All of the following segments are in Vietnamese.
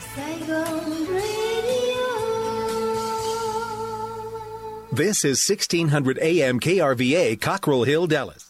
Saigon Radio. This is 1600 AM KRVA, Cockrell Hill, Dallas.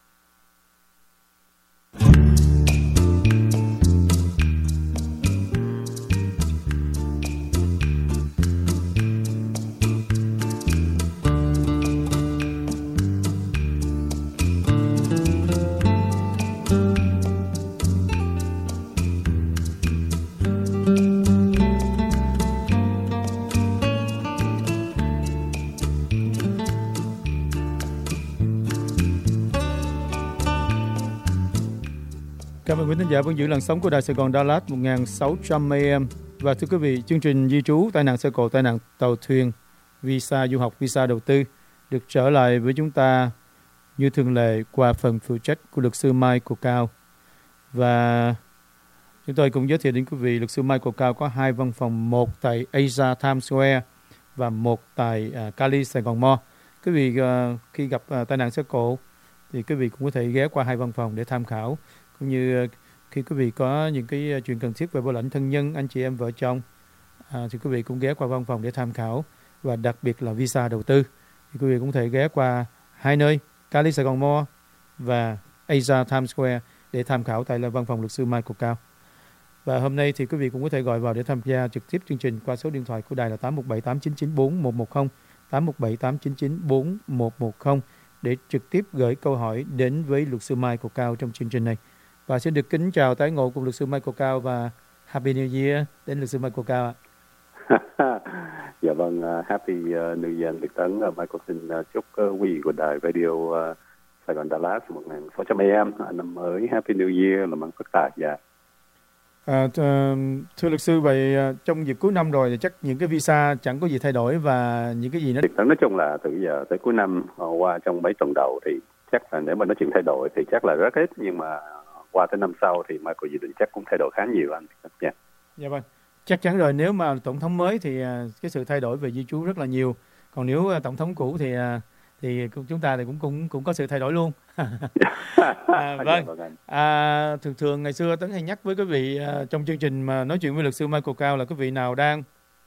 Cảm ơn quý thính giả vẫn giữ làn sóng của Đài Sài Gòn Đà Lạt 1600 AM. Và thưa quý vị, chương trình di trú, tai nạn xe cộ, tai nạn tàu thuyền, visa du học, visa đầu tư được trở lại với chúng ta như thường lệ qua phần phụ trách của luật sư Michael Cao. Và chúng tôi cũng giới thiệu đến quý vị luật sư Michael Cao có 2 văn phòng, một tại Asia Times Square và một tại Cali, Sài Gòn Mall. Quý vị khi gặp tai nạn xe cộ thì quý vị cũng có thể ghé qua 2 văn phòng để tham khảo, cũng như khi quý vị có những cái chuyện cần thiết về bảo lãnh thân nhân, anh chị em, vợ chồng thì quý vị cũng ghé qua văn phòng để tham khảo, và đặc biệt là visa đầu tư thì quý vị cũng có thể ghé qua 2 nơi, Cali, Sài Gòn Mall và Asia Times Square để tham khảo tại là văn phòng luật sư Michael Cao. Và hôm nay thì quý vị cũng có thể gọi vào để tham gia trực tiếp chương trình qua số điện thoại của đài là 817-899-4110, 817-899-4110 để trực tiếp gửi câu hỏi đến với luật sư Michael Cao trong chương trình này. Và xin được kính chào tái ngộ cùng luật sư Michael Cao và Happy New Year đến luật sư Michael Cao ạ. Dạ vâng, Happy New Year Việt Tấn. Michael xin chúc quý vị của đài radio Sài Gòn Đà Lạt 1600 AM năm mới Happy New Year, làm ăn phát tài. Dạ. Thưa luật sư, vậy trong dịp cuối năm rồi thì chắc những cái visa chẳng có gì thay đổi và những cái gì nữa? Việt Tấn nói chung là từ giờ tới cuối năm qua trong mấy tuần đầu thì chắc là nếu mà nói chuyện thay đổi thì chắc là rất ít, nhưng mà qua tới năm sau thì Michael dự định chắc cũng thay đổi khá nhiều anh. Yeah. Dạ vâng, chắc chắn rồi. Nếu mà tổng thống mới thì cái sự thay đổi về di trú rất là nhiều. Còn nếu tổng thống cũ thì chúng ta thì cũng có sự thay đổi luôn. Vâng. Thường ngày xưa Tấn hay nhắc với quý vị trong chương trình mà nói chuyện với luật sư Michael Cao là quý vị nào đang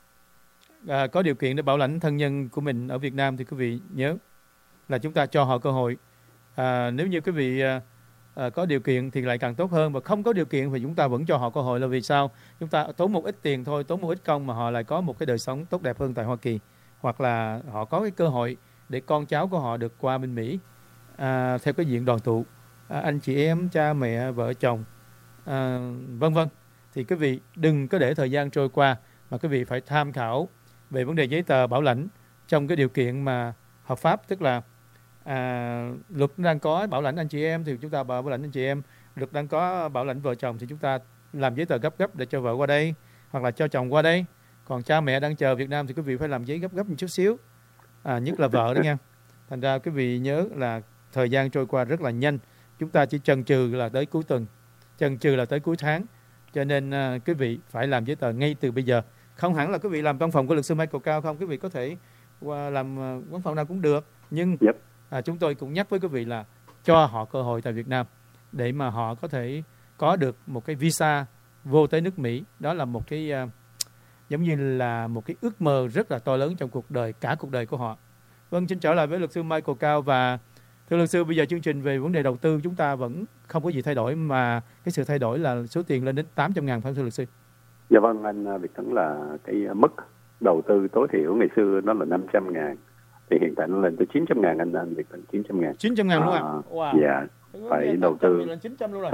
có điều kiện để bảo lãnh thân nhân của mình ở Việt Nam thì quý vị nhớ là chúng ta cho họ cơ hội. Nếu như quý vị có điều kiện thì lại càng tốt hơn, và không có điều kiện thì chúng ta vẫn cho họ cơ hội. Là vì sao? Chúng ta tốn một ít tiền thôi, tốn một ít công mà họ lại có một cái đời sống tốt đẹp hơn tại Hoa Kỳ, hoặc là họ có cái cơ hội để con cháu của họ được qua bên Mỹ theo cái diện đoàn tụ, anh chị em, cha mẹ, vợ chồng, vân vân. Thì quý vị đừng có để thời gian trôi qua, mà quý vị phải tham khảo về vấn đề giấy tờ bảo lãnh trong cái điều kiện mà hợp pháp, tức là luật đang có bảo lãnh anh chị em thì chúng ta bảo lãnh anh chị em, luật đang có bảo lãnh vợ chồng thì chúng ta làm giấy tờ gấp để cho vợ qua đây hoặc là cho chồng qua đây. Còn cha mẹ đang chờ Việt Nam thì quý vị phải làm giấy gấp một chút xíu, nhất là vợ đó nha. Thành ra quý vị nhớ là thời gian trôi qua rất là nhanh, chúng ta chỉ chần chừ là tới cuối tuần, chần chừ là tới cuối tháng, cho nên quý vị phải làm giấy tờ ngay từ bây giờ. Không hẳn là quý vị làm văn phòng của luật sư Michael Cao không, quý vị có thể làm văn phòng nào cũng được, nhưng chúng tôi cũng nhắc với quý vị là cho họ cơ hội tại Việt Nam để mà họ có thể có được một cái visa vô tới nước Mỹ. Đó là một cái giống như là một cái ước mơ rất là to lớn trong cả cuộc đời của họ. Vâng, xin trở lại với luật sư Michael Cao. Và thưa luật sư, bây giờ chương trình về vấn đề đầu tư chúng ta vẫn không có gì thay đổi, mà cái sự thay đổi là số tiền lên đến 800.000 phải không thưa luật sư? Dạ vâng, anh Việt Tấn, là cái mức đầu tư tối thiểu ngày xưa nó là 500.000, thì hiện tại nó lên tới 900.000 anh Việt Tấn. 900.000 900.000 luôn ạ? Wow. Dạ, phải đầu tư lên 900 luôn rồi.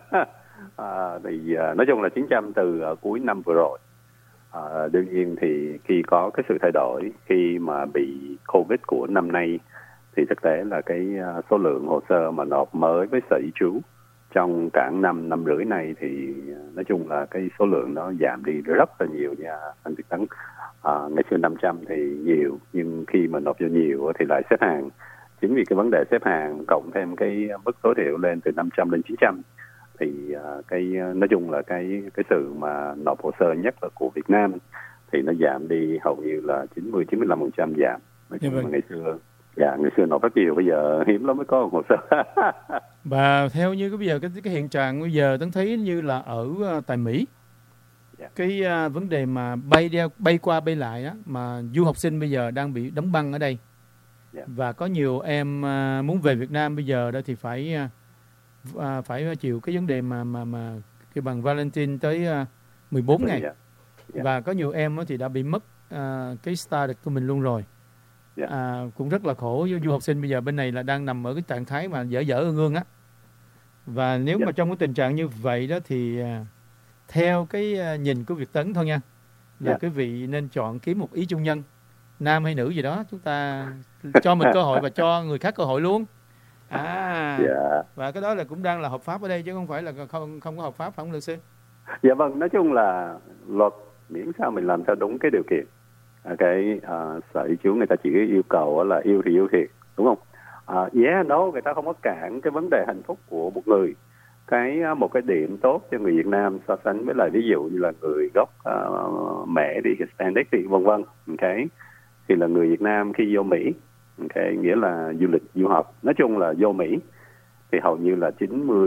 Thì nói chung là 900 từ cuối năm vừa rồi. Đương nhiên thì khi có cái sự thay đổi, khi mà bị Covid của năm nay, thì thực tế là cái số lượng hồ sơ mà nộp mới với Sở Di trú trong cả năm rưỡi này thì nói chung là cái số lượng nó giảm đi rất là nhiều nha anh Việt Tấn. Ngày xưa 500 thì nhiều, nhưng khi mà nộp vô nhiều thì lại xếp hàng. Chính vì cái vấn đề xếp hàng cộng thêm cái mức tối thiểu lên từ 500 lên 900 thì cái nói chung là cái sự mà nộp hồ sơ nhất là của Việt Nam thì nó giảm đi hầu như là 90-95% giảm. Nói chung là ngày xưa nộp rất nhiều, bây giờ hiếm lắm mới có một hồ sơ. Và theo như bây giờ cái hiện trạng bây giờ Tấn thấy như là ở tại Mỹ cái vấn đề mà bay qua bay lại á, mà du học sinh bây giờ đang bị đóng băng ở đây, và có nhiều em muốn về Việt Nam bây giờ đó thì phải chịu cái vấn đề mà cái bằng Valentine tới 14 ngày, và có nhiều em thì đã bị mất cái start của mình luôn rồi. Cũng rất là khổ. Du học sinh bây giờ bên này là đang nằm ở cái trạng thái mà dở ương á, và nếu mà trong cái tình trạng như vậy đó thì theo cái nhìn của Việt Tấn thôi nha, là quý vị nên chọn kiếm một ý chung nhân, nam hay nữ gì đó, chúng ta cho mình cơ hội và cho người khác cơ hội luôn. Và cái đó là cũng đang là hợp pháp ở đây chứ không phải là không có hợp pháp, phải không luật sư? Dạ vâng, nói chung là luật miễn sao mình làm theo đúng cái điều kiện. Sở Di trú người ta chỉ yêu cầu là yêu thì yêu thiệt, đúng không? Người ta không có cản cái vấn đề hạnh phúc của một người. Một cái điểm tốt cho người Việt Nam so sánh với lại ví dụ như là người gốc mẹ thì Hispanic thì vân vân, thì là người Việt Nam khi vô Mỹ, nghĩa là du lịch du học, nói chung là vô Mỹ thì hầu như là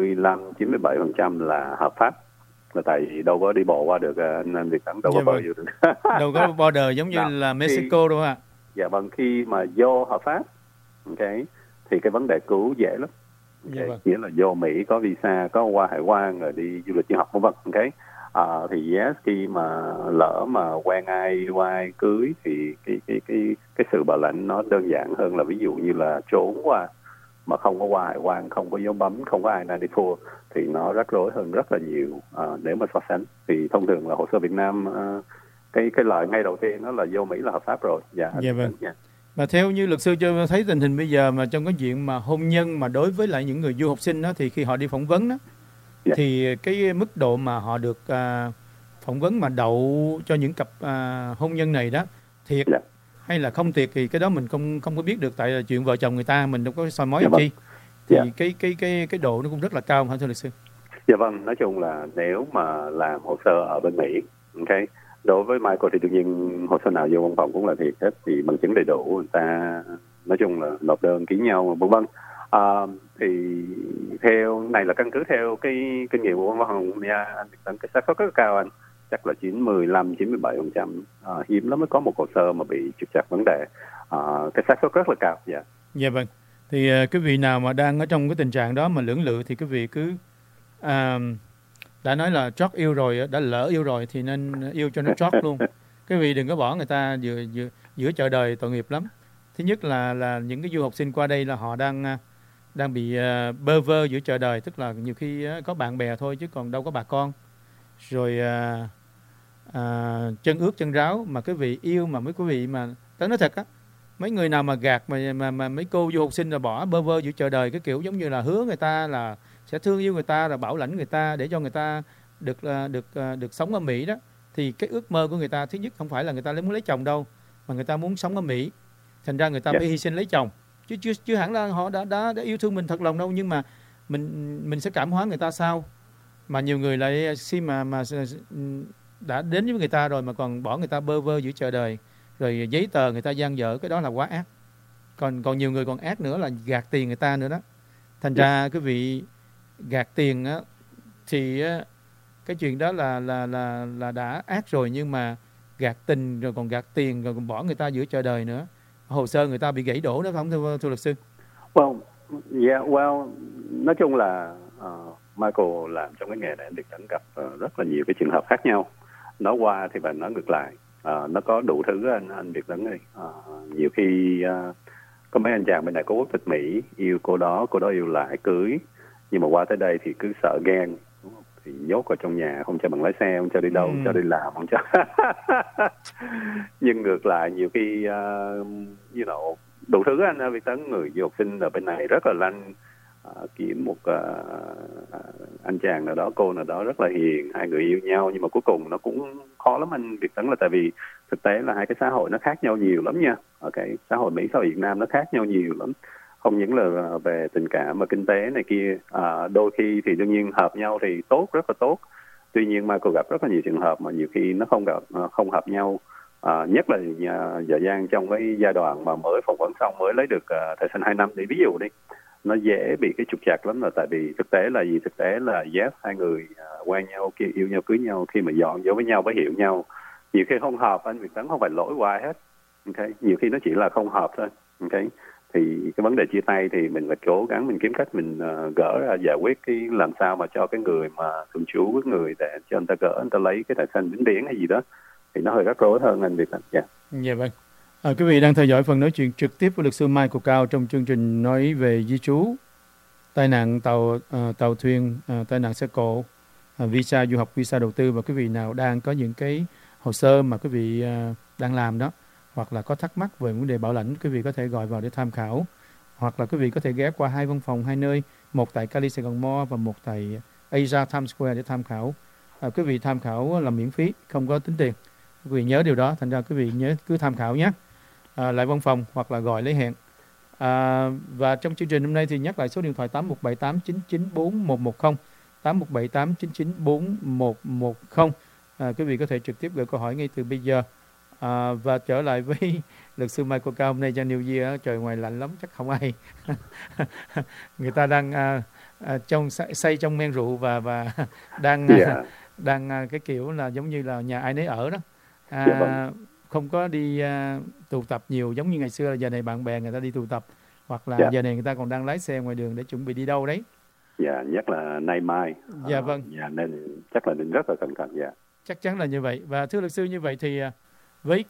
95-97% là hợp pháp, là tại vì đâu có đi bộ qua được, nên Việt Tấn đâu có bơi vô được. Đâu có border giống như là Mexico đâu ạ. Dạ vâng, khi mà vô hợp pháp, thì cái vấn đề cứu dễ lắm. Nghĩa là vô Mỹ có visa, có qua hải quan rồi đi du lịch du học vân vân. Thì khi mà lỡ mà quen ai cưới thì cái sự bảo lãnh nó đơn giản hơn là ví dụ như là trốn qua mà không có qua hải quan, không có dấu bấm, không có I-94 thì nó rắc rối hơn rất là nhiều. Nếu mà so sánh thì thông thường là hồ sơ Việt Nam, cái lời ngay đầu tiên đó là vô Mỹ là hợp pháp rồi. Dạ vâng. Và theo như luật sư cho thấy tình hình bây giờ mà trong cái chuyện mà hôn nhân mà đối với lại những người du học sinh đó, thì khi họ đi phỏng vấn đó, thì cái mức độ mà họ được phỏng vấn mà đậu cho những cặp hôn nhân này đó thiệt hay là không thiệt thì cái đó mình không có biết được, tại là chuyện vợ chồng người ta mình đâu có soi mói làm chi. Thì cái độ nó cũng rất là cao, hả thưa luật sư? Dạ vâng, nói chung là nếu mà làm hồ sơ ở bên Mỹ, đối với Michael thì đương nhiên hồ sơ nào vô văn phòng cũng là thiệt hết, thì bằng chứng đầy đủ, người ta nói chung là nộp đơn ký nhau vân vân. Thì theo này là căn cứ theo cái kinh nghiệm của văn phòng nha anh Việt Tấn, cái xác suất rất là cao anh, chắc là 95-97%, hiếm lắm mới có một hồ sơ mà bị trục trặc vấn đề, cái xác suất rất là cao. Dạ vâng, thì quý vị nào mà đang ở trong cái tình trạng đó mà lưỡng lự thì quý vị cứ đã nói là trót yêu rồi, đã lỡ yêu rồi thì nên yêu cho nó trót luôn. Quý vị đừng có bỏ người ta giữa chợ đời, tội nghiệp lắm. Thứ nhất là những cái du học sinh qua đây là họ đang bị bơ vơ giữa chợ đời, tức là nhiều khi có bạn bè thôi chứ còn đâu có bà con. Rồi chân ướt chân ráo mà quý vị yêu mà mấy quý vị mà tớ nói thật á, mấy người nào mà gạt mà mấy cô du học sinh là bỏ bơ vơ giữa chợ đời, cái kiểu giống như là hứa người ta là sẽ thương yêu người ta, là bảo lãnh người ta để cho người ta được sống ở Mỹ đó, thì cái ước mơ của người ta thứ nhất không phải là người ta muốn lấy chồng đâu, mà người ta muốn sống ở Mỹ, thành ra người ta phải hy sinh lấy chồng, chứ hẳn là họ đã yêu thương mình thật lòng đâu, nhưng mà mình sẽ cảm hóa người ta sao? Mà nhiều người lại khi mà đã đến với người ta rồi mà còn bỏ người ta bơ vơ giữa chợ đời, rồi giấy tờ người ta dang dở, cái đó là quá ác. Còn nhiều người còn ác nữa là gạt tiền người ta nữa đó. Thành ra cái vị gạt tiền á thì cái chuyện đó là đã ác rồi, nhưng mà gạt tình rồi còn gạt tiền rồi còn bỏ người ta giữa chợ đời nữa, hồ sơ người ta bị gãy đổ đó, không thưa luật sư? Nói chung là Michael làm trong cái nghề này anh Việt Tấn gặp rất là nhiều cái trường hợp khác nhau. Nói qua thì bạn nói ngược lại, nó có đủ thứ anh Việt Tấn ơi. Nhiều khi có mấy anh chàng bên này có quốc tịch Mỹ, yêu cô đó yêu lại cưới, nhưng mà qua tới đây thì cứ sợ ghen, thì nhốt vào trong nhà, không cho bằng lái xe, không cho đi đâu, không cho đi làm, không cho. Nhưng ngược lại nhiều khi đủ thứ anh Việt Tấn, người du học sinh ở bên này rất là lanh, kiếm một anh chàng nào đó, cô nào đó rất là hiền, hai người yêu nhau, nhưng mà cuối cùng nó cũng khó lắm anh Việt Tấn, là tại vì thực tế là hai cái xã hội nó khác nhau nhiều lắm nha. Xã hội Mỹ, xã hội Việt Nam nó khác nhau nhiều lắm, không những là về tình cảm và kinh tế này kia. Đôi khi thì đương nhiên hợp nhau thì tốt, rất là tốt, tuy nhiên mà cô gặp rất là nhiều trường hợp mà nhiều khi nó không hợp nhau. Nhất là Dạ Giang trong cái giai đoạn mà mới phỏng vấn xong, mới lấy được thẻ xanh 2 năm, thì ví dụ đi, nó dễ bị cái trục trặc lắm, là tại vì thực tế là gì? Thực tế là hai người quen nhau, yêu nhau, cưới nhau, khi mà dọn vô với nhau mới hiểu nhau. Nhiều khi không hợp, anh Việt Tấn, không phải lỗi của ai hết. Okay. Nhiều khi nó chỉ là không hợp thôi. Okay. Thì cái vấn đề chia tay thì mình phải cố gắng mình kiếm cách mình gỡ ra, giải quyết cái làm sao mà cho cái người mà thường trú với người để cho người ta gỡ, người ta lấy cái thẻ xanh vĩnh viễn hay gì đó, thì nó hơi rắc rối hơn anh Việt Tấn. Dạ vâng. Quý vị đang theo dõi phần nói chuyện trực tiếp với luật sư Michael Cao trong chương trình nói về di trú, tai nạn tàu thuyền, tai nạn xe cộ, visa du học, visa đầu tư. Và quý vị nào đang có những cái hồ sơ mà quý vị đang làm đó, hoặc là có thắc mắc về vấn đề bảo lãnh, quý vị có thể gọi vào để tham khảo, hoặc là quý vị có thể ghé qua 2 văn phòng 2 nơi, một tại Cali Sài Gòn Mall và một tại Asia Times Square để tham khảo. Quý vị tham khảo là miễn phí, không có tính tiền. Quý vị nhớ điều đó, thành ra quý vị nhớ cứ tham khảo nhé. Lại văn phòng hoặc là gọi lấy hẹn. Và trong chương trình hôm nay thì nhắc lại số điện thoại 8178994110, 8178994110. Quý vị có thể trực tiếp gửi câu hỏi ngay từ bây giờ. Và trở lại với luật sư Michael Cao, hôm nay cho New Year, trời ngoài lạnh lắm, chắc không ai người ta đang say trong men rượu và đang cái kiểu là giống như là nhà ai nấy ở đó. Không có đi tụ tập nhiều giống như ngày xưa, là giờ này bạn bè người ta đi tụ tập, hoặc là giờ này người ta còn đang lái xe ngoài đường để chuẩn bị đi đâu đấy. Nhất là nay mai. Vâng. Nên chắc là nên rất là cẩn thận. Chắc chắn là như vậy. Và thưa luật sư, như vậy thì với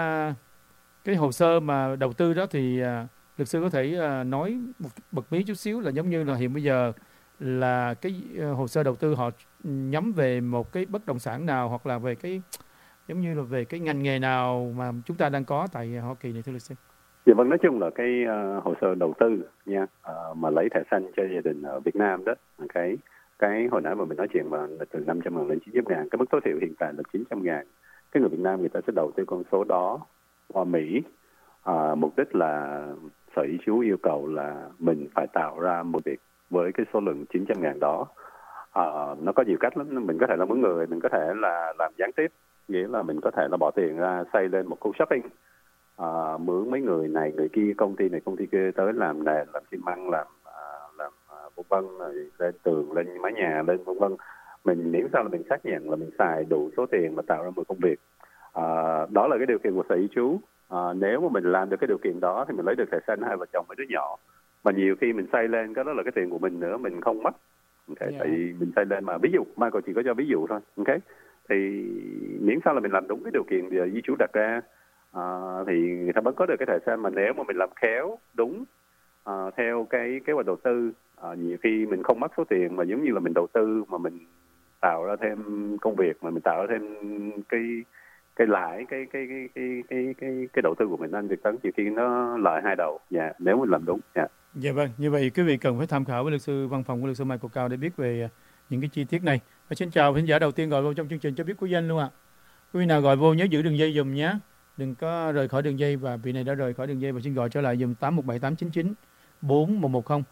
cái hồ sơ mà đầu tư đó thì luật sư có thể nói một bật mí chút xíu, là giống như là hiện bây giờ là cái hồ sơ đầu tư họ nhắm về một cái bất động sản nào, hoặc là về cái giống như là về cái ngành nghề nào mà chúng ta đang có tại Hoa Kỳ này, thưa luật sư? Vâng, nói chung là cái hồ sơ đầu tư nha, mà lấy thẻ xanh cho gia đình ở Việt Nam đó, cái hồi nãy mà mình nói chuyện mà từ 500.000 lên 900.000, cái mức tối thiểu hiện tại là 900.000. Cái người Việt Nam người ta sẽ đầu tư con số đó qua Mỹ. Mục đích là Sở Di trú yêu cầu là mình phải tạo ra một việc với cái số lượng 900.000 đó. Nó có nhiều cách lắm. Mình có thể là mướn người, mình có thể là làm gián tiếp, nghĩa là mình có thể là bỏ tiền ra xây lên một khu shopping, mướn mấy người này người kia, công ty này công ty kia tới làm nền, làm xi măng, làm vân vân, lên tường, lên mái nhà, lên vân vân. Mình miễn sao là mình xác nhận là mình xài đủ số tiền mà tạo ra một công việc. Đó là cái điều kiện của Sở Di trú. Nếu mà mình làm được cái điều kiện đó thì mình lấy được thẻ xanh hai vợ chồng mấy đứa nhỏ. Mà nhiều khi mình xây lên cái đó là cái tiền của mình nữa, mình không mất. Tại vì mình xây lên mà, ví dụ Michael chỉ có cho ví dụ thôi. Thì miễn sao là mình làm đúng cái điều kiện di trú đặt ra, thì người ta vẫn có được cái thẻ xanh. Mà nếu mà mình làm khéo đúng theo cái kế hoạch đầu tư, nhiều khi mình không mất số tiền, mà giống như là mình đầu tư mà mình tạo ra thêm công việc, mà mình tạo ra thêm cái lãi, cái đầu tư của mình, anh Việt Tấn, nhiều khi nó lợi hai đầu. Nếu mình làm đúng. Dạ vâng, như vậy quý vị cần phải tham khảo với luật sư văn phòng của luật sư Michael Cao để biết về những cái chi tiết này. Và xin chào khán giả đầu tiên gọi vô trong chương trình cho biết của danh luôn ạ. Quý vị nào gọi vô nhớ giữ đường dây dùm nhé, đừng có rời khỏi đường dây. Và vị này đã rời khỏi đường dây và xin gọi trở lại dùm 8178994110,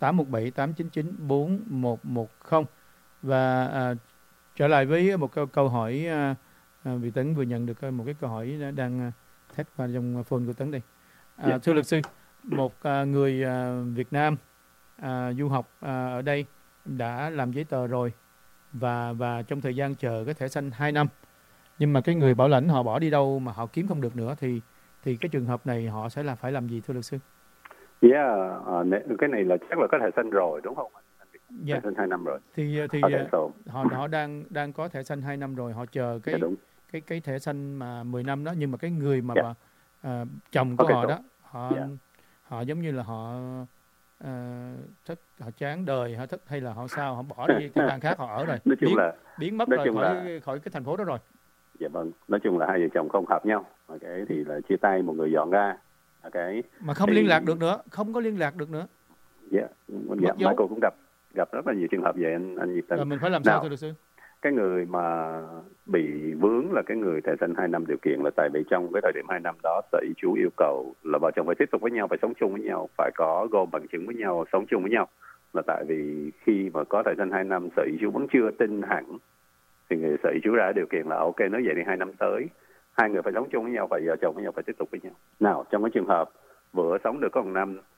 8178994110. Và trở lại với một câu hỏi, vì Tấn vừa nhận được một cái câu hỏi đang thét qua trong phone của Tấn đây. Thưa luật sư, một người Việt Nam du học ở đây đã làm giấy tờ rồi, và trong thời gian chờ cái thẻ xanh 2 năm, nhưng mà cái người bảo lãnh họ bỏ đi đâu mà họ kiếm không được nữa, thì cái trường hợp này họ sẽ phải làm gì, thưa luật sư? Cái này là chắc là có thẻ xanh rồi đúng không? Thẻ xanh 2 năm rồi. Thì họ đang có thẻ xanh 2 năm rồi, họ chờ cái thẻ xanh mà 10 năm đó, nhưng mà cái người mà chồng của họ đó, họ giống như là họ thích, họ chán đời, họ thích hay là họ sao, họ bỏ đi cái bang khác họ ở rồi, biến mất rồi khỏi cái thành phố đó rồi. Dạ vâng, nói chung là hai vợ chồng không hợp nhau, thì là chia tay, một người dọn ra, mà không liên lạc được nữa, không có liên lạc được nữa. Michael cũng gặp rất là nhiều trường hợp vậy anh Việt Tân. Mình phải làm sao thưa luật sư? Cái người mà bị vướng là cái người thẻ xanh 2 năm điều kiện là tại vì trong cái thời điểm 2 năm đó Sở Di trú yêu cầu là vợ chồng phải tiếp tục với nhau, phải sống chung với nhau, phải có gồm bằng chứng với nhau, sống chung với nhau. Là tại vì khi mà có thẻ xanh 2 năm, Sở Di trú vẫn chưa tin hẳn, thì người Sở Di trú ra điều kiện là ok, nói vậy thì 2 năm tới hai người phải sống chung với nhau, phải vợ chồng với nhau, phải tiếp tục với nhau. Nào, trong cái trường hợp vừa sống được có 1 năm,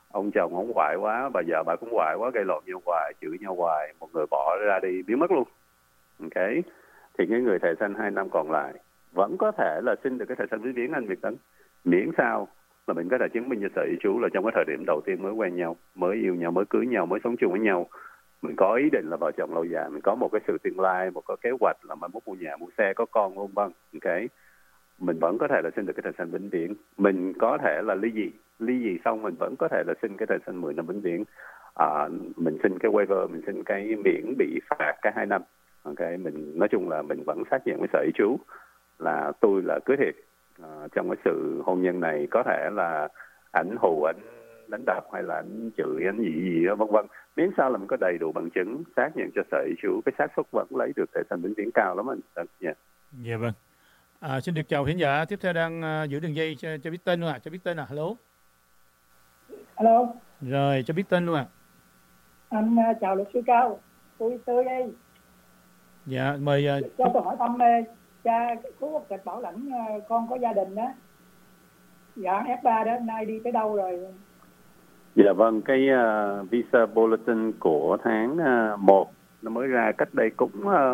ông chồng ông quại quá, bà vợ bà cũng quại quá, gây lộn nhau hoài, chửi nhau hoài, một người bỏ ra đi biến mất luôn. Ok, thì cái người thợ săn 2 năm còn lại vẫn có thể là xin được cái thợ săn vĩnh viễn, anh Việt Tấn, miễn sao là mình có thể chứng minh cho sở di trú là trong cái thời điểm đầu tiên mới quen nhau, mới yêu nhau, mới cưới nhau, mới sống chung với nhau, mình có ý định là vợ chồng lâu dài, mình có một cái sự tương lai, một cái kế hoạch là mai mốt mua nhà, mua xe, có con, vân vân. Ok, mình vẫn có thể là xin được cái thợ săn vĩnh viễn. Mình có thể là ly dị xong mình vẫn có thể là xin cái thợ săn 10 năm vĩnh viễn. Mình xin cái waiver, mình xin cái miễn bị phạt cái 2 năm. Ok, mình nói chung là mình vẫn xác nhận với sở di trú là tôi là cưới thiệt. Trong cái sự hôn nhân này có thể là ảnh hù, ảnh đánh đập hay là ảnh chửi, ảnh gì đó vân vân, miễn sao là mình có đầy đủ bằng chứng xác nhận cho sở di trú, cái xác suất vẫn lấy được thẻ xanh vĩnh viễn cao lắm anh. Dạ vâng. Xin được chào khán giả tiếp theo đang giữ đường dây, cho biết tên luôn cho biết tên hello. Alo. Rồi, cho biết tên luôn Anh chào luật sư Cao, tôi Tươi đây. Dạ, mời. Cho tôi hỏi thăm cha cứu quốc tịch bảo lãnh con có gia đình đó. Dạ, F3 đó, nay đi tới đâu rồi? Dạ vâng, cái visa bulletin của tháng 1 nó mới ra cách đây cũng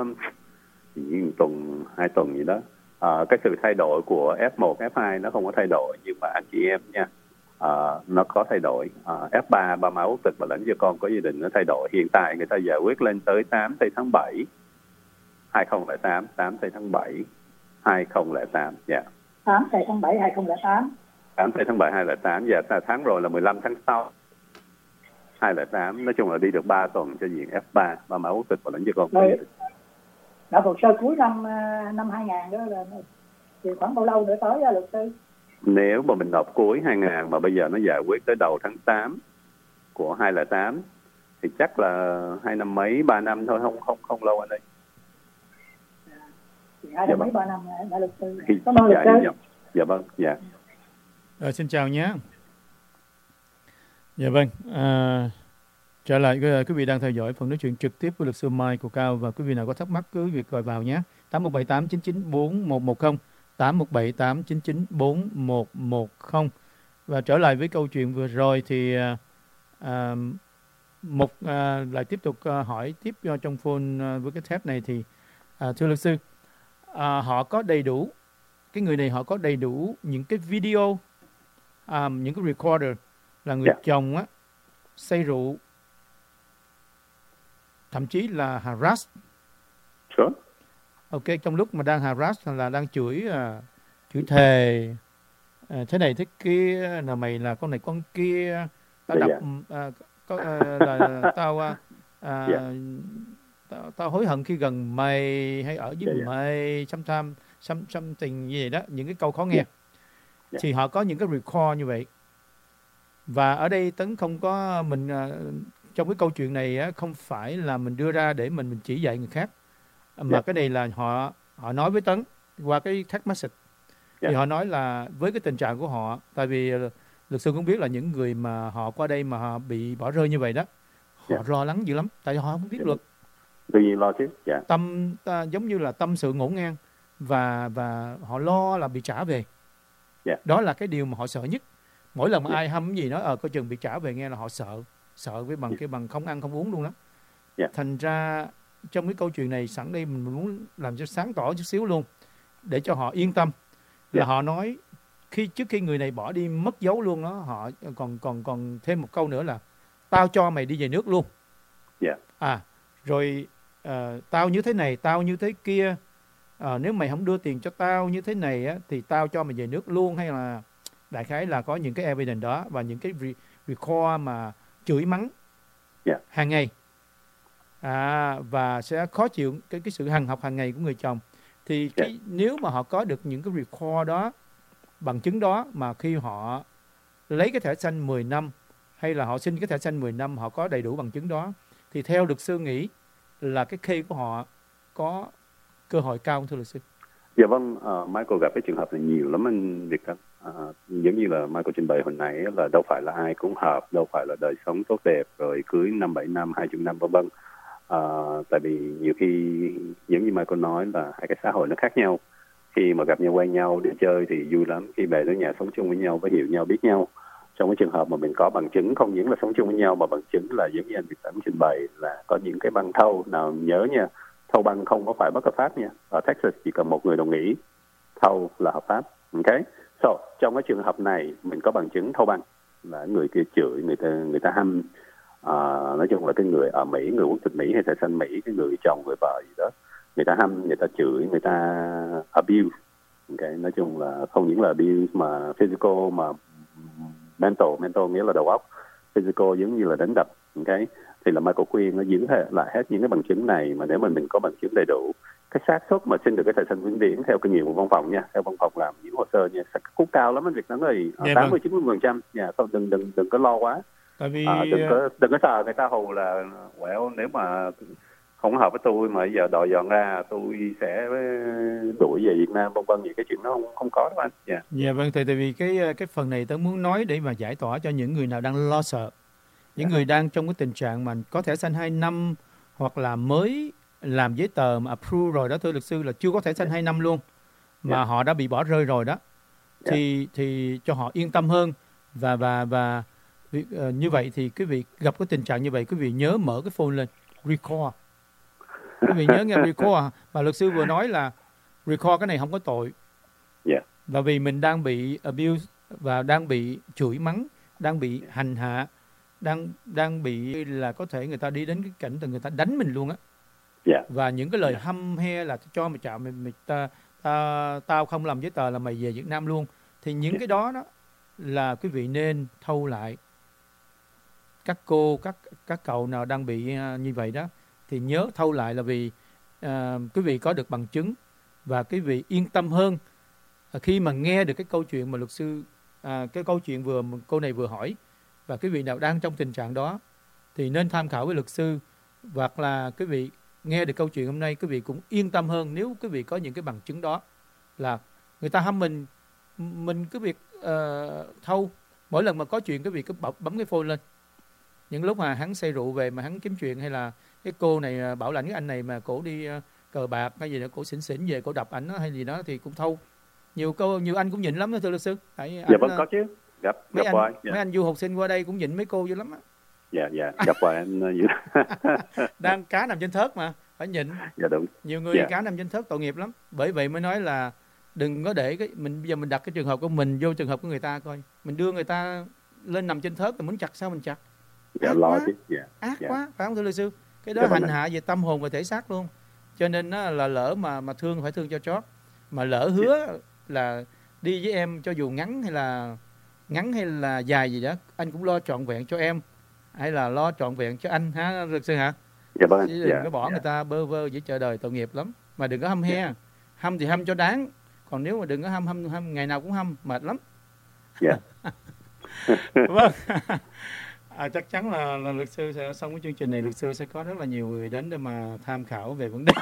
tuần, 2 tuần gì đó. Cái sự thay đổi của F1, F2 nó không có thay đổi, nhưng mà anh chị em nha, nó có thay đổi. F3, ba má quốc tịch bảo lãnh cho con có gia đình, nó thay đổi. Hiện tại người ta giải quyết lên tới 8 tháng 7 2008, 8 tháng 7 2008. Dạ. 8 tháng 7 2008. 8 tháng 7 2008, dạ, tháng rồi là 15 tháng 6 2008. Nói chung là đi được 3 tuần cho diện F3, ba má quốc tịch bảo lãnh cho con. Đã hồ sơ cuối năm 2000 đó là thì khoảng bao lâu nữa tới luật sư? Nếu mà mình nộp cuối 2000 mà bây giờ nó giải quyết tới đầu tháng 8 của 2008 thì chắc là 2 năm mấy, 3 năm thôi, không lâu anh ơi. 2 năm mấy 3 năm đã luật sư. Cảm ơn luật sư. Dạ vâng, dạ. Xin chào nhé. Dạ vâng, trở lại quý vị đang theo dõi phần nói chuyện trực tiếp của luật sư Michael Cao, và quý vị nào có thắc mắc cứ việc gọi vào nhé. 8178994110, 8178994110. Và trở lại với câu chuyện vừa rồi thì lại tiếp tục hỏi tiếp trong phone với cái thép này thì thưa luật sư, họ có đầy đủ, cái người này họ có đầy đủ những cái video, những cái recorder là người chồng á say rượu, thậm chí là harass. Sure. Ok, trong lúc mà đang harass là đang chửi thề, thế này thế kia, là mày là con này con kia, tao đập, tao hối hận khi gần mày, hay ở với mày, something gì đó, những cái câu khó nghe. Thì họ có những cái record như vậy. Và ở đây Tấn không có mình trong cái câu chuyện này á, không phải là mình đưa ra để mình chỉ dạy người khác, mà cái này là họ nói với Tấn qua cái text message. Thì họ nói là với cái tình trạng của họ, tại vì luật sư cũng biết là những người mà họ qua đây mà họ bị bỏ rơi như vậy đó, họ lo lắng dữ lắm, tại vì họ không biết luật. Tự nhiên lo chứ. Giống như là tâm sự ngổn ngang, và họ lo là bị trả về. Đó là cái điều mà họ sợ nhất. Mỗi lần mà ai hâm cái gì nói coi chừng bị trả về, nghe là họ sợ với bằng không ăn không uống luôn đó. Thành ra trong cái câu chuyện này, sẵn đây mình muốn làm cho sáng tỏ chút xíu luôn để cho họ yên tâm, là họ nói trước khi người này bỏ đi mất dấu luôn đó, họ còn thêm một câu nữa là tao cho mày đi về nước luôn. Rồi tao như thế này, tao như thế kia, nếu mày không đưa tiền cho tao như thế này á, thì tao cho mày về nước luôn. Hay là đại khái là có những cái evidence đó và những cái record mà chửi mắng hàng ngày, và sẽ khó chịu cái sự hằn học hàng ngày của người chồng. Thì nếu mà họ có được những cái record đó, bằng chứng đó, mà khi họ lấy cái thẻ xanh 10 năm hay là họ xin cái thẻ xanh 10 năm, họ có đầy đủ bằng chứng đó, thì theo luật sư nghĩ là cái case của họ có cơ hội cao không thưa luật sư? Dạ vâng, Michael gặp cái trường hợp này nhiều lắm anh Việt Anh. Giống như là Michael trình bày hồi nãy là đâu phải là ai cũng hợp, đâu phải là đời sống tốt đẹp rồi cưới 5-7 năm, 20 năm vân vân. Tại vì nhiều khi giống như Michael nói là hai cái xã hội nó khác nhau. Khi mà gặp nhau, quen nhau, đi chơi thì vui lắm. Khi về tới nhà sống chung với nhau, phải hiểu nhau, biết nhau. trong cái trường hợp mà mình có bằng chứng không những là sống chung với nhau mà bằng chứng là giống như anh Việt Tấn trình bày là có những cái băng thâu, nào nhớ nha, thâu băng không có phải bất hợp pháp nha. Ở Texas chỉ cần một người đồng ý thâu là hợp pháp. Ok, so trong cái trường hợp này mình có bằng chứng thâu băng là người kia chửi, người ta hăm, nói chung là cái người ở Mỹ, người quốc tịch Mỹ hay thầy xanh Mỹ, cái người chồng người vợ gì đó, người ta hăm, người ta chửi, người ta abuse. Ok, nói chung là không những là abuse mà physical mà mental nghĩa là đầu óc, physical giống như là đánh đập. Ok, thì là Michael Quinn nó giữ lại hết những cái bằng chứng này, mà nếu mà mình có bằng chứng đầy đủ, cái xác suất mà xin được cái thẻ xanh vĩnh viễn theo kinh nghiệm của văn phòng nha, theo văn phòng làm những hồ sơ nha, cũng cao lắm anh Việt Tấn ơi, 80-90%. Không, đừng có lo quá. Tại vì đừng có sợ người ta hù là nếu mà không hợp với tôi mà giờ đòi dọn ra tôi sẽ đuổi về Việt Nam vân vân, những cái chuyện nó không có đâu anh. Dạ vâng, tại vì cái phần này Tấn muốn nói để mà giải tỏa cho những người nào đang lo sợ, những người đang trong cái tình trạng mà có thẻ xanh 2 năm hoặc là mới làm giấy tờ mà approve rồi đó, thưa luật sư, là chưa có thẻ xanh 2 năm luôn mà họ đã bị bỏ rơi rồi đó, thì cho họ yên tâm hơn. Và như vậy thì quý vị gặp cái tình trạng như vậy, quý vị nhớ mở cái phone lên record. Quý vị nhớ nghe record, mà luật sư vừa nói là record cái này không có tội. Và vì mình đang bị abuse và đang bị chửi mắng, đang bị hành hạ, đang bị là có thể người ta đi đến cái cảnh người ta đánh mình luôn á. Và những cái lời hăm he là cho mày chạm tao không làm giấy tờ là mày về Việt Nam luôn. Thì những cái đó là quý vị nên thâu lại. Các cô, các cậu nào đang bị như vậy đó thì nhớ thâu lại, là vì quý vị có được bằng chứng và quý vị yên tâm hơn khi mà nghe được cái câu chuyện mà luật sư cái câu chuyện cô này vừa hỏi. Và quý vị nào đang trong tình trạng đó thì nên tham khảo với luật sư, hoặc là quý vị nghe được câu chuyện hôm nay quý vị cũng yên tâm hơn nếu quý vị có những cái bằng chứng đó, là người ta hăm mình cứ việc thâu. Mỗi lần mà có chuyện quý vị cứ bấm cái phone lên. Những lúc mà hắn say rượu về mà hắn kiếm chuyện, hay là cái cô này bảo lãnh cái anh này mà cổ đi cờ bạc hay gì đó, cổ xỉn về cổ đập ảnh hay gì đó thì cũng thâu. Nhiều anh cũng nhịn lắm đó thưa luật sư. Vâng, có chứ. Gặp mấy anh du học sinh qua đây cũng nhịn mấy cô dữ lắm á. Gặp hoài anh dữ. Đang cá nằm trên thớt mà phải nhịn. Đúng. Nhiều người cá nằm trên thớt tội nghiệp lắm. Bởi vậy mới nói là đừng có để bây giờ mình đặt cái trường hợp của mình vô trường hợp của người ta coi. Mình đưa người ta lên nằm trên thớt, mình muốn chặt sao mình chặt. Lo chứ. Ác quá, phải không thưa luật sư? Cái đó hành hạ về tâm hồn và thể xác luôn. Cho nên là lỡ mà thương phải thương cho chót. Mà lỡ hứa là đi với em cho dù ngắn hay là dài gì đó, anh cũng lo trọn vẹn cho em, hay là lo trọn vẹn cho anh ha luật sư hả? Chứ đừng có bỏ người ta bơ vơ giữa chợ đời, tội nghiệp lắm. Mà đừng có hăm he. Hăm thì hăm cho đáng. Còn nếu mà đừng có hăm ngày nào cũng hăm, mệt lắm. Vâng. Chắc chắn là luật sư sẽ xong cái chương trình này, luật sư sẽ có rất là nhiều người đến để mà tham khảo về vấn đề.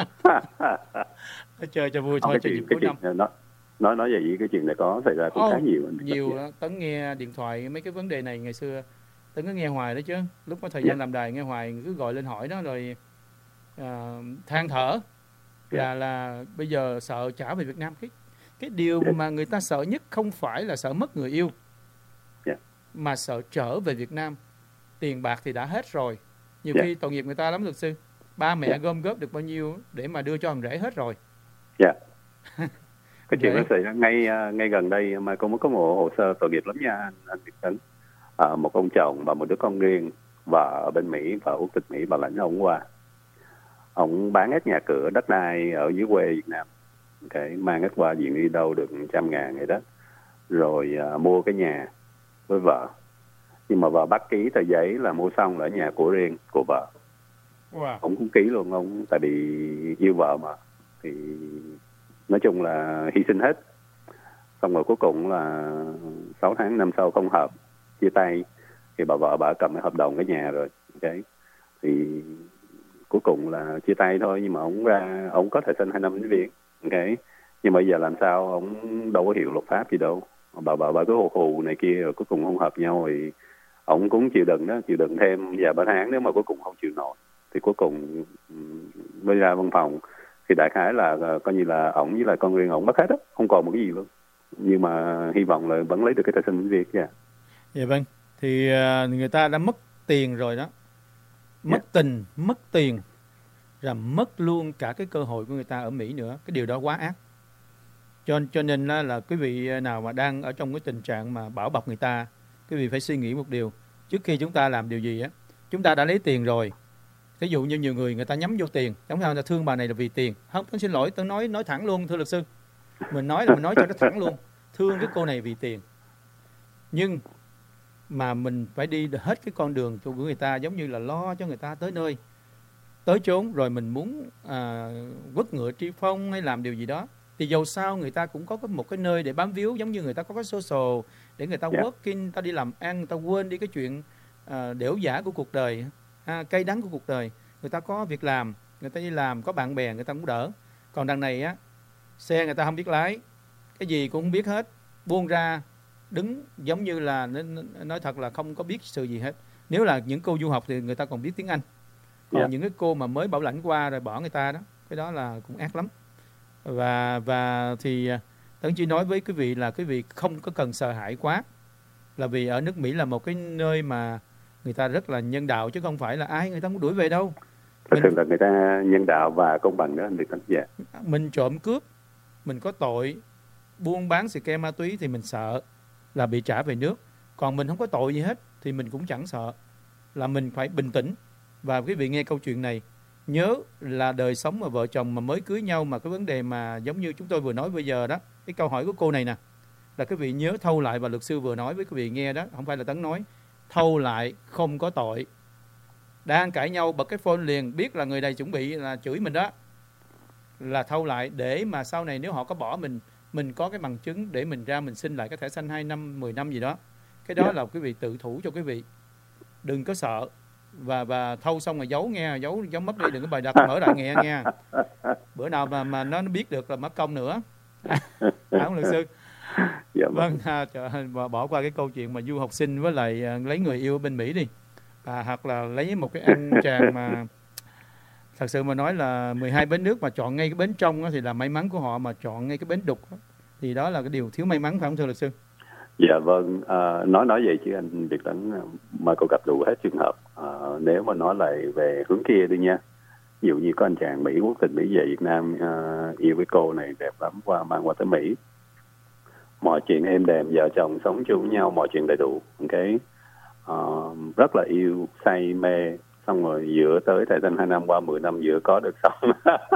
Chơi cho vui thôi, cho dịp cuối năm. Nói về cái chuyện này có xảy ra cũng khá nhiều. Nhiều đó. Tấn nghe điện thoại mấy cái vấn đề này ngày xưa Tấn cứ nghe hoài đó chứ. Lúc có thời gian làm đài nghe hoài, cứ gọi lên hỏi đó rồi than thở là bây giờ sợ trả về Việt Nam. Cái điều mà người ta sợ nhất không phải là sợ mất người yêu, mà sợ trở về Việt Nam. Tiền bạc thì đã hết rồi, nhiều khi tội nghiệp người ta lắm luật sư. Ba mẹ gom góp được bao nhiêu để mà đưa cho thằng rể hết rồi. Cái chuyện đó xảy ra ngay gần đây mà cũng có một hồ sơ tội nghiệp lắm nha anh Việt Tấn. Một ông chồng và một đứa con riêng, vợ ở bên Mỹ, vợ quốc tịch Mỹ, bà lãnh ông qua. Ông bán hết nhà cửa đất đai ở dưới quê Việt Nam, mang hết qua viện đi đâu được 100.000 vậy đó, rồi mua cái nhà với vợ. Nhưng mà vợ bắt ký tờ giấy là mua xong là ở nhà của riêng của vợ. Ông cũng ký luôn, ông tại vì yêu vợ mà, thì nói chung là hy sinh hết. Xong rồi cuối cùng là 6 tháng năm sau không hợp, chia tay. Thì bà vợ bà cầm cái hợp đồng cái nhà rồi, thì cuối cùng là chia tay thôi. Nhưng mà ông có thể xin 2 năm vĩnh viễn, nhưng mà bây giờ làm sao, ông đâu có hiểu luật pháp gì đâu. Bà cứ hù này kia, rồi cuối cùng không hợp nhau thì ông cũng chịu đựng thêm vài ba tháng. Nếu mà cuối cùng không chịu nổi thì cuối cùng mới ra văn phòng, thì đại khái là coi như là ổng với lại con riêng ổng mất hết á, không còn một cái gì luôn. Nhưng mà hy vọng là vẫn lấy được cái thẻ xanh vĩnh viễn. Dạ vâng. Thì người ta đã mất tiền rồi đó, mất tình, mất tiền, rồi mất luôn cả cái cơ hội của người ta ở Mỹ nữa. Cái điều đó quá ác. Cho nên là quý vị nào mà đang ở trong cái tình trạng mà bảo bọc người ta, quý vị phải suy nghĩ một điều. Trước khi chúng ta làm điều gì á, chúng ta đã lấy tiền rồi. Ví dụ như nhiều người ta nhắm vô tiền, giống như là thương bà này là vì tiền. Không, tôi xin lỗi, tôi nói thẳng luôn thưa luật sư. Mình nói cho nó thẳng luôn. Thương cái cô này vì tiền. Nhưng mà mình phải đi hết cái con đường của người ta, giống như là lo cho người ta tới nơi, tới chốn, rồi mình muốn quất ngựa tri phong hay làm điều gì đó. Thì dầu sao người ta cũng có một cái nơi để bám víu, giống như người ta có cái social để người ta working, người ta đi làm ăn, người ta quên đi cái chuyện đểu giả của cuộc đời, cay đắng của cuộc đời. Người ta có việc làm, người ta đi làm, có bạn bè, người ta cũng đỡ. Còn đằng này á, xe người ta không biết lái, cái gì cũng không biết hết, buông ra đứng giống như là nói thật là không có biết sự gì hết. Nếu là những cô du học thì người ta còn biết tiếng Anh. Còn những cái cô mà mới bảo lãnh qua rồi bỏ người ta đó, cái đó là cũng ác lắm. Và thì Tấn chỉ nói với quý vị là quý vị không có cần sợ hãi quá, là vì ở nước Mỹ là một cái nơi mà người ta rất là nhân đạo, chứ không phải là ai người ta muốn đuổi về đâu. Thực sự là người ta nhân đạo và công bằng đó anh Việt Tấn. Mình trộm cướp, mình có tội buôn bán xì ke ma túy thì mình sợ là bị trả về nước. Còn mình không có tội gì hết thì mình cũng chẳng sợ, là mình phải bình tĩnh. Và quý vị nghe câu chuyện này, nhớ là đời sống mà vợ chồng mà mới cưới nhau, mà cái vấn đề mà giống như chúng tôi vừa nói bây giờ đó, cái câu hỏi của cô này nè, là quý vị nhớ thâu lại, và luật sư vừa nói với quý vị nghe đó, không phải là Tấn nói, thâu lại không có tội. Đang cãi nhau bật cái phone liền, biết là người này chuẩn bị là chửi mình đó, là thâu lại để mà sau này nếu họ có bỏ mình có cái bằng chứng để mình ra mình xin lại cái thẻ xanh 2 năm, 10 năm gì đó. Cái đó là quý vị tự thủ cho quý vị, đừng có sợ. Và thâu xong rồi giấu nghe, giấu mất đi, đừng có bày đặt mở lại nghe. Bữa nào mà nó biết được là mất công nữa. Không luật sư? Vâng, bỏ qua cái câu chuyện mà du học sinh với lại lấy người yêu ở bên Mỹ đi, hoặc là lấy một cái anh chàng mà thật sự mà nói là 12 bến nước mà chọn ngay cái bến trong đó, thì là may mắn của họ, mà chọn ngay cái bến đục đó, thì đó là cái điều thiếu may mắn, phải không thưa luật sư? Dạ vâng, nói vậy chứ anh Việt Tấn, mà cô gặp đủ hết trường hợp. Nếu mà nói lại về hướng kia đi nha, ví dụ như có anh chàng Mỹ quốc tịch Mỹ về Việt Nam, yêu với cô này đẹp lắm, mang qua tới Mỹ, mọi chuyện êm đềm, vợ chồng sống chung với nhau, mọi chuyện đầy đủ, rất là yêu, say mê, xong rồi giữa tới thẻ xanh 2 năm, qua 10 năm giữa có được xong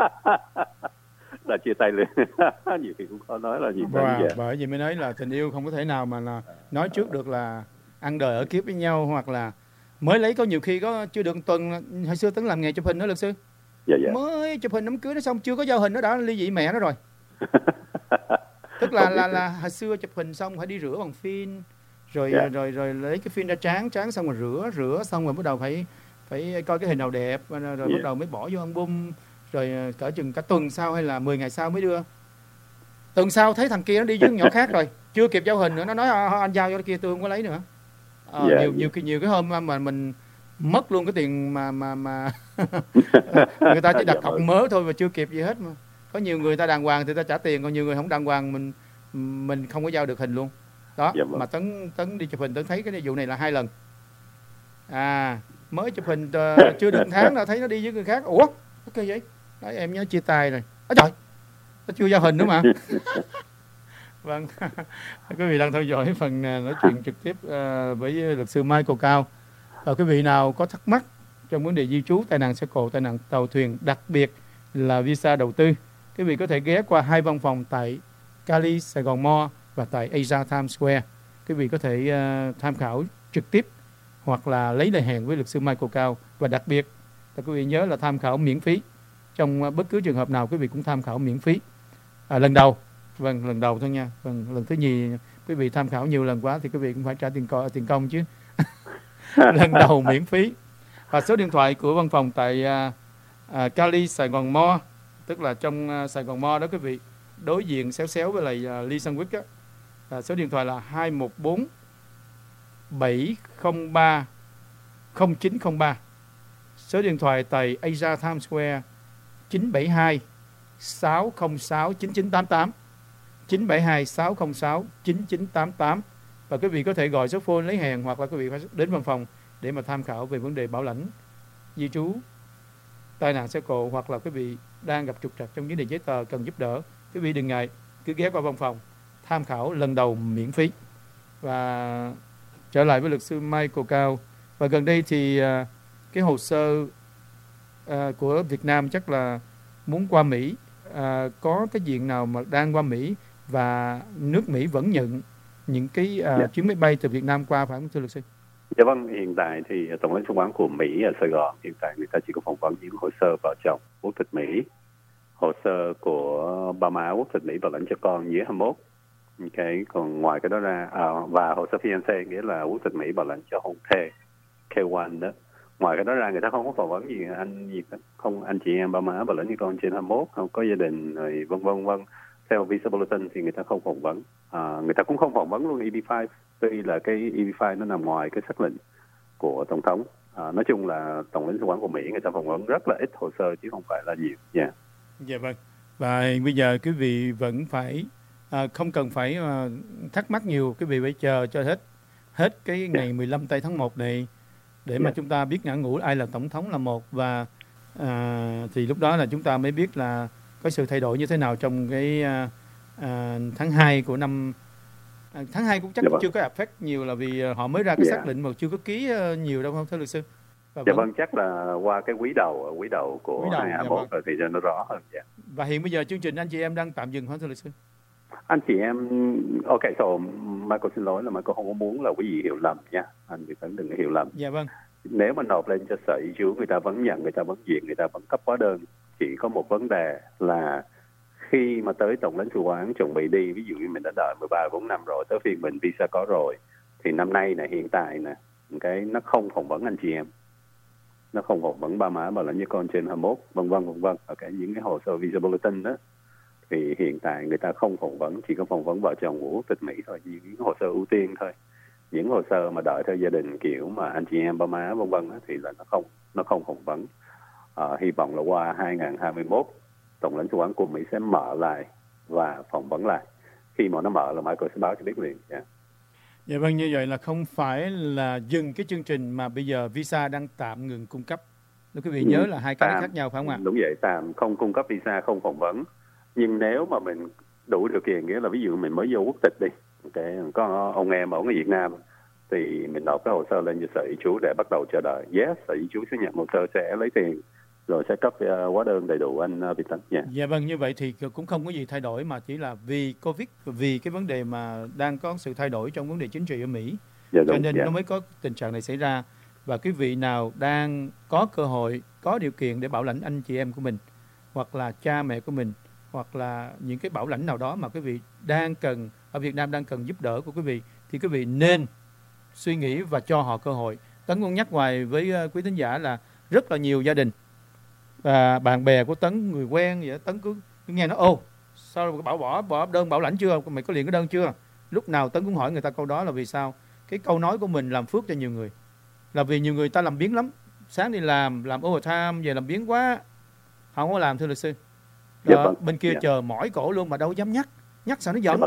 là chia tay liền. Nhiều khi cũng khó nói là gì. Bởi vì mới nói là tình yêu không có thể nào mà là nói trước được là ăn đời ở kiếp với nhau, hoặc là mới lấy, có nhiều khi có chưa được tuần. Hồi xưa Tấn làm nghề chụp hình đó luật sư. Dạ. Mới chụp hình đám cưới nó xong, chưa có giao hình nó đã ly dị mẹ nó rồi. Tức là hồi xưa chụp hình xong phải đi rửa bằng phin, rồi lấy cái phin ra tráng xong rồi rửa xong rồi bắt đầu phải coi cái hình nào đẹp, rồi bắt đầu mới bỏ vô album, rồi cỡ chừng cả tuần sau hay là 10 ngày sau mới đưa. Tuần sau thấy thằng kia nó đi với nhỏ khác rồi, chưa kịp giao hình nữa, nó nói anh giao cho kia tôi không có lấy nữa. Nhiều cái hôm mà mình mất luôn cái tiền mà người ta chỉ đặt cọc mớ thôi và chưa kịp gì hết. Mà có nhiều người ta đàng hoàng thì ta trả tiền, còn nhiều người không đàng hoàng mình không có giao được hình luôn đó. Mà Tấn đi chụp hình, Tấn thấy cái vụ này là 2 lần. Mới chụp hình chưa được 1 tháng là thấy nó đi với người khác. Ủa cái vậy đấy, em nhớ chia tay rồi. Trời, nó chưa giao hình nữa mà. Vâng, quý vị đang theo dõi phần nói chuyện trực tiếp với luật sư Michael Cao. Quý vị nào có thắc mắc trong vấn đề di trú, tai nạn xe cộ, tai nạn tàu thuyền, đặc biệt là visa đầu tư, quý vị có thể ghé qua 2 văn phòng tại Cali, Sài Gòn Mall và tại Asia Times Square. Quý vị có thể tham khảo trực tiếp hoặc là lấy lời hẹn với luật sư Michael Cao. Và đặc biệt là quý vị nhớ là tham khảo miễn phí. Trong bất cứ trường hợp nào quý vị cũng tham khảo miễn phí. Lần đầu thôi nha. Lần thứ nhì quý vị tham khảo nhiều lần quá thì quý vị cũng phải trả tiền công chứ. Lần đầu miễn phí. Và số điện thoại của văn phòng tại Cali, Sài Gòn Mall, tức là trong Sài Gòn Mall đó quý vị, đối diện xéo với lại Lee Sunwick á. Số điện thoại là 214 703 0903. Số điện thoại tại Asia Times Square 972 606 9988, 972 606 9988. Và quý vị có thể gọi số phone lấy hàng, hoặc là quý vị phải đến văn phòng để mà tham khảo về vấn đề bảo lãnh di trú, tai nạn xe cộ, hoặc là quý vị đang gặp trục trặc trong vấn đề giấy tờ cần giúp đỡ, quý vị đừng ngại, cứ ghé qua văn phòng tham khảo lần đầu miễn phí. Và trở lại với luật sư Michael Cao, và gần đây thì cái hồ sơ của Việt Nam chắc là muốn qua Mỹ, có cái diện nào mà đang qua Mỹ và nước Mỹ vẫn nhận những cái chuyến máy bay từ Việt Nam qua, phải không thưa luật sư? Dạ vâng, hiện tại thì Tổng lãnh sự quán của Mỹ ở Sài Gòn hiện tại người ta chỉ có phỏng vấn những hồ sơ vợ chồng quốc tịch Mỹ, hồ sơ của ba má quốc tịch Mỹ bảo lãnh cho con dưới 21. Okay. Còn ngoài cái đó ra và hồ sơ fiancé, nghĩa là quốc tịch Mỹ bảo lãnh cho hôn thê K1 đó. Ngoài cái đó ra người ta không có phỏng vấn gì không anh chị em ba má bảo lãnh cho con trên 21, không có gia đình rồi vân. Theo visa bulletin thì người ta không phỏng vấn, người ta cũng không phỏng vấn luôn EB5, tuy là cái EB5 nó nằm ngoài cái xác lệnh của tổng thống. Nói chung là tổng lãnh sự quán của Mỹ người ta phỏng vấn rất là ít hồ sơ chứ không phải là nhiều. Dạ vâng. Và bây giờ quý vị vẫn phải không cần phải thắc mắc nhiều, quý vị phải chờ cho hết cái ngày 15 tây tháng 1 này để mà chúng ta biết ngã ngũ ai là tổng thống là một, và thì lúc đó là chúng ta mới biết là có sự thay đổi như thế nào trong cái tháng 2 của năm. Tháng 2 cũng chắc chưa có affect nhiều, là vì họ mới ra cái xác lệnh mà chưa có ký nhiều đâu, không thưa luật sư? Vâng, chắc là qua cái quý đầu của 2021 rồi thì cho nó rõ hơn. Và hiện bây giờ chương trình anh chị em đang tạm dừng hả thưa luật sư? Anh chị em, ok, Michael xin lỗi là Michael không có muốn là quý vị hiểu lầm nha, anh Việt Tấn đừng hiểu lầm. Dạ vâng. Nếu mà nộp lên cho Sở Di trú, người ta vẫn nhận, người ta vẫn duyệt, người ta vẫn cấp hóa đơn. Chỉ có một vấn đề là khi mà tới tổng lãnh sự quán chuẩn bị đi, ví dụ như mình đã đợi 13-14 năm rồi, tới phiên mình visa có rồi, thì năm nay nè, hiện tại nè, cái nó không phỏng vấn anh chị em, nó không phỏng vấn ba má bảo lãnh với con trên 21, vân vân. Ở những cái hồ sơ visa bulletin đó thì hiện tại người ta không phỏng vấn, chỉ có phỏng vấn vợ chồng của quốc tịch Mỹ thôi, những hồ sơ ưu tiên thôi. Những hồ sơ mà đợi theo gia đình kiểu mà anh chị em ba má vân vân thì là nó không phỏng vấn. Hy vọng là qua 2021 tổng lãnh sự quán của Mỹ sẽ mở lại và phỏng vấn lại. Khi mà nó mở là Michael sẽ báo cho biết liền. Dạ vâng, như vậy là không phải là dừng cái chương trình mà bây giờ visa đang tạm ngừng cung cấp. Nếu quý vị nhớ là hai cái khác nhau phải không ạ? Đúng vậy, tạm không cung cấp visa, không phỏng vấn. Nhưng nếu mà mình đủ điều kiện, nghĩa là ví dụ mình mới vô quốc tịch đi, có ông em ở Việt Nam thì mình nộp cái hồ sơ lên cho Sở Di trú để bắt đầu chờ đợi. Sở Di trú sẽ nhận hồ sơ, sẽ lấy tiền rồi sẽ cấp hóa đơn đầy đủ anh Việt Tấn. Dạ vâng, như vậy thì cũng không có gì thay đổi, mà chỉ là vì Covid, vì cái vấn đề mà đang có sự thay đổi trong vấn đề chính trị ở Mỹ, cho nên nó mới có tình trạng này xảy ra. Và quý vị nào đang có cơ hội, có điều kiện để bảo lãnh anh chị em của mình, hoặc là cha mẹ của mình, hoặc là những cái bảo lãnh nào đó mà quý vị đang cần ở Việt Nam, đang cần giúp đỡ của quý vị, thì quý vị nên suy nghĩ và cho họ cơ hội. Tấn cũng nhắc hoài với quý thính giả là rất là nhiều gia đình và bạn bè của Tấn, người quen vậy, Tấn cứ nghe nó sao bỏ đơn bảo lãnh chưa, mày có liền cái đơn chưa? Lúc nào Tấn cũng hỏi người ta câu đó là vì sao? Cái câu nói của mình làm phước cho nhiều người, là vì nhiều người ta làm biếng lắm, sáng đi làm overtime, về làm biếng quá, họ không có làm thưa luật sư. Bên kia chờ mỏi cổ luôn mà đâu dám nhắc sao nó giận.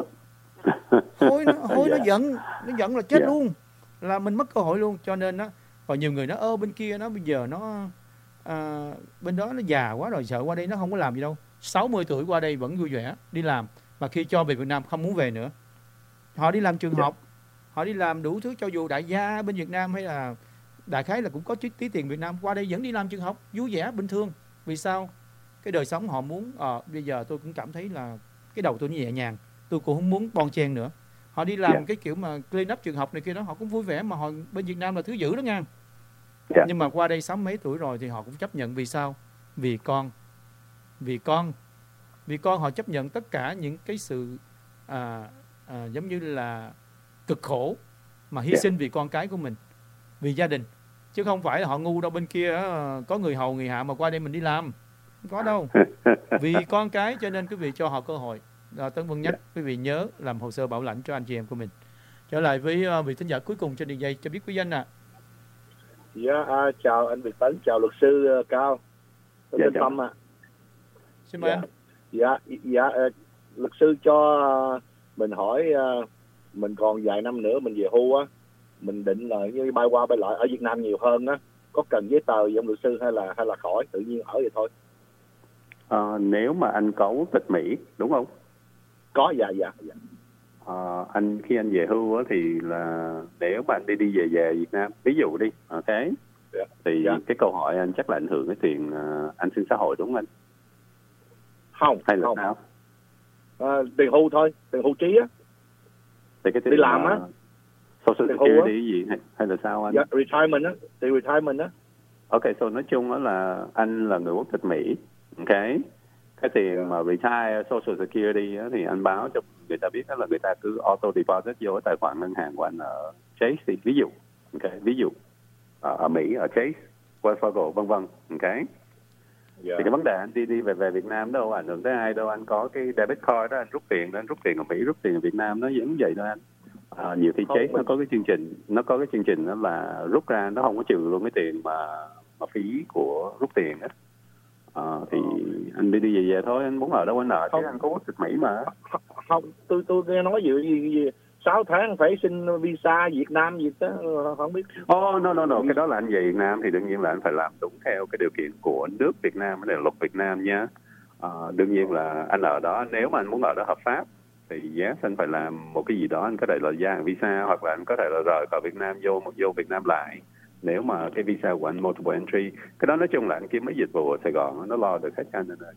Nó giận là chết luôn, là mình mất cơ hội luôn. Cho nên nó còn nhiều người nó bên kia nó bây giờ nó bên đó nó già quá rồi, sợ qua đây nó không có làm gì đâu, 60 tuổi qua đây vẫn vui vẻ đi làm, mà khi cho về Việt Nam không muốn về nữa. Họ đi làm trường học, họ đi làm đủ thứ, cho dù đại gia bên Việt Nam hay là đại khái là cũng có tí tiền Việt Nam, qua đây vẫn đi làm trường học vui vẻ bình thường. Vì sao? Cái đời sống họ muốn bây giờ tôi cũng cảm thấy là cái đầu tôi nhẹ nhàng, tôi cũng không muốn bon chen nữa. Họ đi làm cái kiểu mà clean up trường học này kia đó, họ cũng vui vẻ, mà họ bên Việt Nam là thứ dữ đó nha. Nhưng mà qua đây 60 mấy tuổi rồi thì họ cũng chấp nhận. Vì sao? Vì con họ chấp nhận tất cả những cái sự giống như là cực khổ mà hy sinh vì con cái của mình, vì gia đình, chứ không phải là họ ngu đâu. Bên kia có người hầu người hạ mà qua đây mình đi làm, không có đâu. Vì con cái, cho nên quý vị cho họ cơ hội. Tấn Vân nhắc quý vị nhớ làm hồ sơ bảo lãnh cho anh chị em của mình. Trở lại với vị thính giả cuối cùng trên đường dây, cho biết quý danh ạ. Chào anh Việt Tấn, chào luật sư Cao, tôi tên Tâm ạ. Xin mời anh. Luật sư cho mình hỏi mình còn vài năm nữa mình về hưu á, mình định là như bay qua bay lại ở Việt Nam nhiều hơn á, có cần giấy tờ gì ông luật sư hay là khỏi tự nhiên ở vậy thôi? Nếu mà anh có quốc tịch Mỹ đúng không? Có, dạ. Anh khi anh về hưu á thì là nếu mà anh đi về Việt Nam, ví dụ đi, thì cái câu hỏi anh chắc là ảnh hưởng cái tiền anh xin xã hội đúng không anh? Không, hay là không. sao? Tiền hưu thôi, tiền hưu trí á. Thì cái tiền đi làm á. Social Security gì hay là sao anh? Dạ, retirement á, tiền retirement á. Ok, so nói chung đó là anh là người quốc tịch Mỹ, cái tiền mà retire Social Security á, thì anh báo cho người ta biết đó là người ta cứ auto deposit vô cái tài khoản ngân hàng của anh ở Chase thì ví dụ ở Mỹ ở Chase, Wells Fargo vân vân, thì cái vấn đề anh đi về Việt Nam đâu ảnh hưởng tới ai đâu, anh có cái debit card đó, anh rút tiền ở Mỹ, rút tiền ở Việt Nam nó vẫn vậy thôi anh. Nhiều khi Chase nó có cái chương trình đó là rút ra nó không có trừ luôn cái tiền mà phí của rút tiền á. Thì anh đi về thôi, anh muốn ở đâu anh ở, chứ anh có quốc tịch Mỹ mà. Không, tôi nghe nói gì 6 tháng phải xin visa Việt Nam gì đó, không biết. No, cái đó là anh về Việt Nam thì đương nhiên là anh phải làm đúng theo cái điều kiện của nước Việt Nam, cái là luật Việt Nam nha. Đương nhiên là anh ở đó, nếu mà anh muốn ở đó hợp pháp thì anh phải làm một cái gì đó, anh có thể là gia hạn visa hoặc là anh có thể là rời khỏi Việt Nam vô Việt Nam lại. Nếu mà cái visa của anh multiple entry, cái đó nói chung là anh kiếm mấy dịch vụ ở Sài Gòn nó lo được hết cho anh rồi.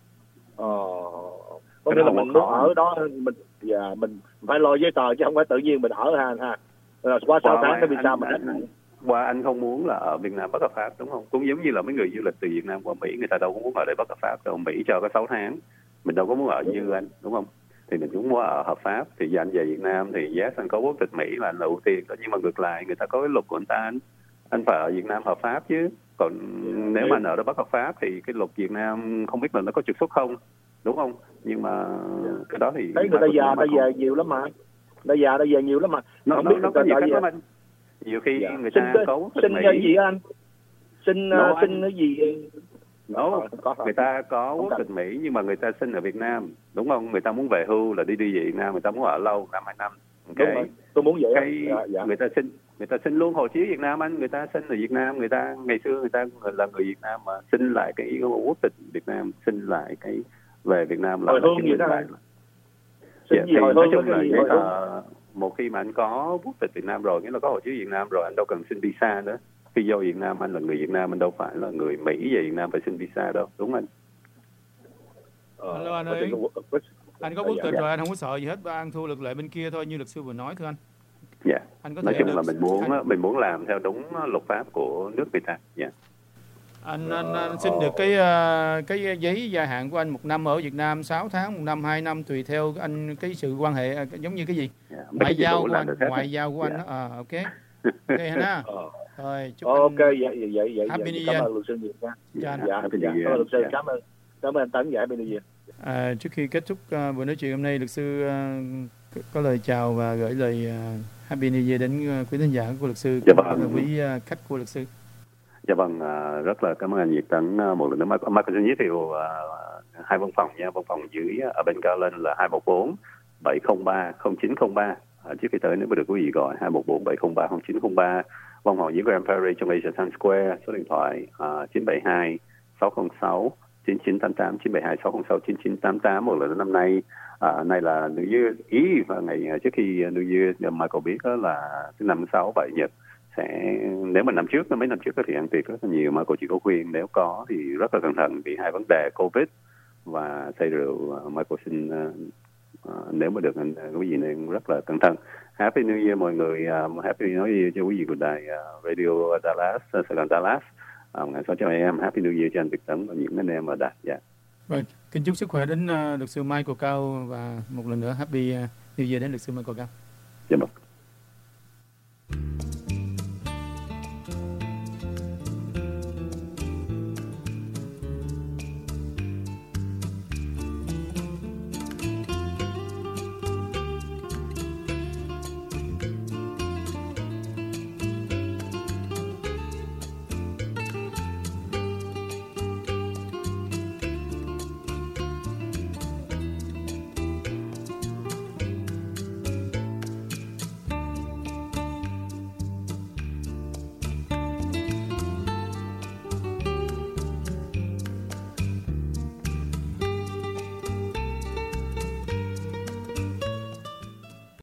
Có nghĩa là mình muốn ở đó, mình phải lo giấy tờ chứ không phải tự nhiên mình ở ha. Qua 6 tháng cái visa mình anh không muốn là ở Việt Nam bất hợp pháp đúng không? Cũng giống như là mấy người du lịch từ Việt Nam qua Mỹ, người ta đâu có muốn ở đây bất hợp pháp đâu. Mỹ cho có 6 tháng, mình đâu có muốn ở như anh đúng không? Thì mình cũng muốn ở hợp pháp. Thì anh về Việt Nam thì anh có quốc tịch Mỹ là anh là ưu tiên đó. Nhưng mà ngược lại người ta có cái luật của người ta, anh phải ở Việt Nam hợp pháp chứ. Còn nếu mà anh ở đó bất hợp pháp thì cái luật Việt Nam không biết là nó có trục xuất không, đúng không? Nhưng mà cái đó thì thấy người ta già về nhiều lắm mà. Đã về nhiều lắm mà. Nó có nhiều cách lắm anh. Nhiều khi người ta có quốc tịch Mỹ. Xin gì anh? Xin cái gì? Người ta có quốc tịch Mỹ nhưng mà người ta sinh ở Việt Nam, đúng không? Người ta muốn về hưu là đi về Việt Nam, người ta muốn ở lâu 5-2 năm. Đúng rồi. Tôi muốn vậy. Người ta xin luôn hộ chiếu Việt Nam anh, người ta sinh ở Việt Nam, người ta ngày xưa người ta là người Việt Nam mà xin lại cái quốc tịch Việt Nam, xin lại cái về Việt Nam là chứng minh lại. Nói chung là một khi mà anh có quốc tịch Việt Nam rồi, nghĩa là có hộ chiếu Việt Nam rồi, anh đâu cần xin visa nữa. Khi vô Việt Nam anh là người Việt Nam, anh đâu phải là người Mỹ về Việt Nam phải xin visa đâu, đúng anh? Hello anh ơi, anh có quốc tịch rồi, anh không có sợ gì hết, anh thua luật lệ bên kia thôi, như luật sư vừa nói thưa anh. Anh có nói chung là mình muốn làm theo đúng luật pháp của nước người ta. Anh xin được cái giấy gia hạn của anh 1 năm ở Việt Nam, 6 tháng, 1 năm, 2 năm tùy theo anh cái sự quan hệ, giống như cái gì ngoại giao của anh, ok ha. Rồi chúc ok vậy Happy New Year. Cảm ơn luật sư nhiều nha. Cảm ơn luật sư, cảm ơn anh Tấn. Happy New Year. Trước khi kết thúc buổi nói chuyện hôm nay, luật sư có lời chào và gửi lời Happy New Year đến quý thính giả của luật sư, quý khách của luật sư. Dạ vâng, rất là cảm ơn anh Việt Tấn một lần nữa. Mai xin giới thiệu hai văn phòng nha. Văn phòng dưới ở bên Garland là 214-703-0903. Trước khi tới nếu mà được quý vị gọi 214-703-0903. Văn phòng dưới Grand Prairie trong Asia Times Square, số điện thoại 972-606-9988, 972-606-9988. Một lần năm nay, nay là New Year's Eve, và ngày trước khi New Year, Michael biết đó là thứ 5, 6, 7 Nhật. Nếu mà mấy năm trước thì ăn tiệc rất là nhiều, mà cô chỉ có khuyên nếu có thì rất là cẩn thận vì hai vấn đề Covid và say rượu. Michael xin nếu mà được anh quý vị nên rất là cẩn thận. Happy New Year mọi người. Happy New Year cho quý vị của đài Radio Dallas, Sài Gòn Dallas. Ngày 6 cho em. Happy New Year cho anh Việt Tấn và những anh em ở đài. Vâng, kính chúc sức khỏe đến luật sư Michael Cao, và một lần nữa Happy New Year đến luật sư Michael Cao. Dạ vâng.